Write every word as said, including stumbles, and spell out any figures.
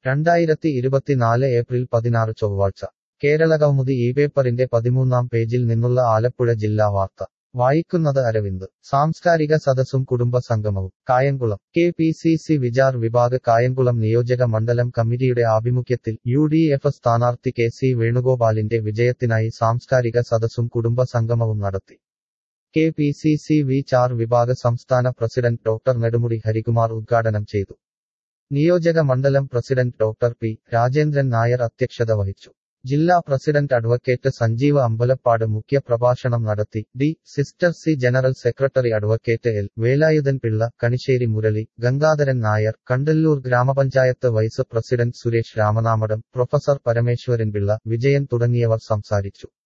രണ്ടായിരത്തി ഇരുപത്തിനാല് ഏപ്രിൽ പതിനാറ് ചൊവ്വാഴ്ച കേരളകൗമുദി ഈ പേപ്പറിന്റെ പതിമൂന്നാം പേജിൽ നിന്നുള്ള ആലപ്പുഴ ജില്ലാ വാർത്ത വായിക്കുന്നത് അരവിന്ദ്. സാംസ്കാരിക സദസ്സും കുടുംബ സംഗമവും Kayamkulam. K P C C Vichar Vibhag Kayamkulam നിയോജക മണ്ഡലം കമ്മിറ്റിയുടെ ആഭിമുഖ്യത്തിൽ യു ഡി എഫ് സ്ഥാനാർത്ഥി കെ സി വേണുഗോപാലിന്റെ വിജയത്തിനായി സാംസ്കാരിക സദസ്സും കുടുംബ സംഗമവും നടത്തി. K P C C Vichar Vibhag സംസ്ഥാന പ്രസിഡന്റ് ഡോക്ടർ നെടുമുടി ഹരികുമാർ ഉദ്ഘാടനം ചെയ്തു. നിയോജക മണ്ഡലം president doctor P Rajendran Nair അധ്യക്ഷത വഹിച്ചു. ജില്ലാ പ്രസിഡന്റ് അഡ്വക്കേറ്റ് സഞ്ജീവ് അമ്പലപ്പാട് മുഖ്യ പ്രഭാഷണം നടത്തി. ഡി സിസ്റ്റർ C general secretary advocate L Velayudhan Pillai, Kanissery Murali, Gangadharan Nair, Kandalloor ഗ്രാമപഞ്ചായത്ത് vice president Suresh Ramanamadam, professor Parameswaran Pillai, Vijayan തുടങ്ങിയവർ സംസാരിച്ചു.